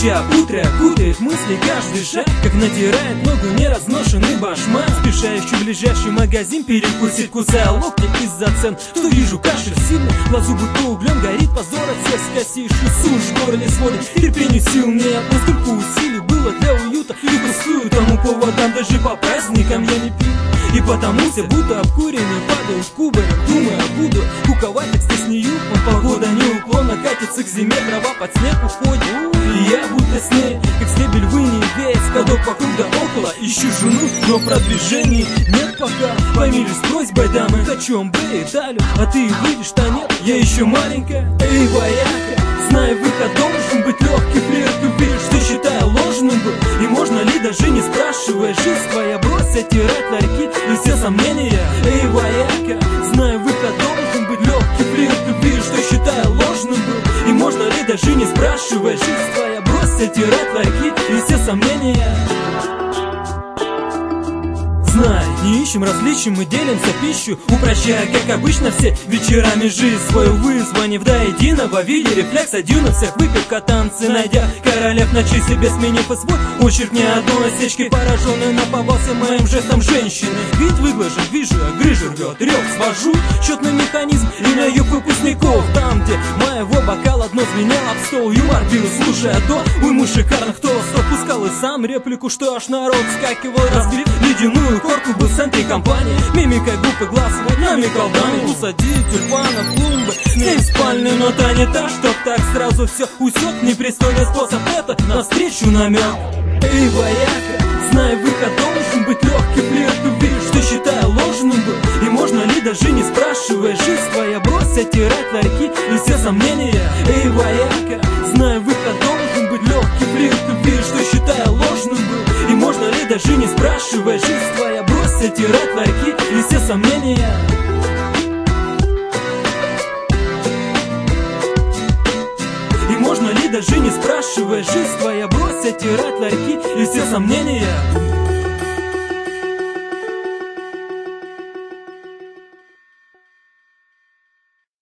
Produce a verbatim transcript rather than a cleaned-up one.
Туча утра путает мысли каждый шаг, как натирает ногу неразношенный башмак. Спешающий в ближайший магазин перекусить, кусая локти из-за цен. Что вижу, кашель сильный, глазу будто углем горит, позор от всех скосивший, сушь в горле сводит. Терпению сил нет, но столько усилий было для уюта. И пустую тому поводам, даже по праздникам я не пью. И потому все будто обкуренные падают кубарем, думая, буду куковать, так стеснею. Он погода неуклонно катится к зиме, трава под снег уходит. И я будто с ней, как стебель в инии веет, ходок вокруг да около. Ищу жену, но продвижений нет пока. Помирюсь с просьбой дамы, хочу амбре и талию, а ты выйдешь-то нет, я еще маленькая. Эй, вояка, знай, выход должен быть легкий флирт. Увидишь, что считаю ложным был, и можно ли даже не спрашивая, жизнь твоя брось оттирать ларьки и все сомнения. Эй, вояка, знай, выход должен быть легкий флирт. Увидишь, что считаю ложным был, и можно ли даже не спрашивая, жизнь твоя брось оттирать ларьки и все сомнения. Знай, не ищем различий, мы делимся пищу, упрощая, как обычно, все вечерами жизнь свою вызванив до единого. В виде рефлекса дюна всех выпивка, танцы, найдя королев ночи себе, сменив и свой очерк ни одной осечки. Пораженный наповался моим жестом женщины, ведь выглажен, вижу, я грыжу рвет, рев свожу счетный механизм и на юг выпускников. Там, где моего бокала дно звенел об стол, юмор бил, слушая до уйму шикарных тостов. Пускал и сам реплику, что аж народ скакивал, разбив ледяную корку, был в центре компании. Мимикой губ и глаз вот намекал даме усадить тюльпанов, клумбы, с ней в спальне, но та не та, чтоб так сразу все усек. Непристойный способ это навстречу намек. Эй, вояка, знай, выход должен быть легкий флирт. Увидишь, что считаю ложным был, и можно ли даже не спрашивая, жизнь твоя брось оттирать ларьки и все сомнения. Эй, вояка, знай, выход должен быть легкий флирт. Увидишь, что считаю ложным был, и можно ли даже не спрашивая, жизнь твоя брось оттирать ларьки и все сомнения. И можно ли даже не спрашивая, жизнь твоя брось оттирать ларьки и все сомнения.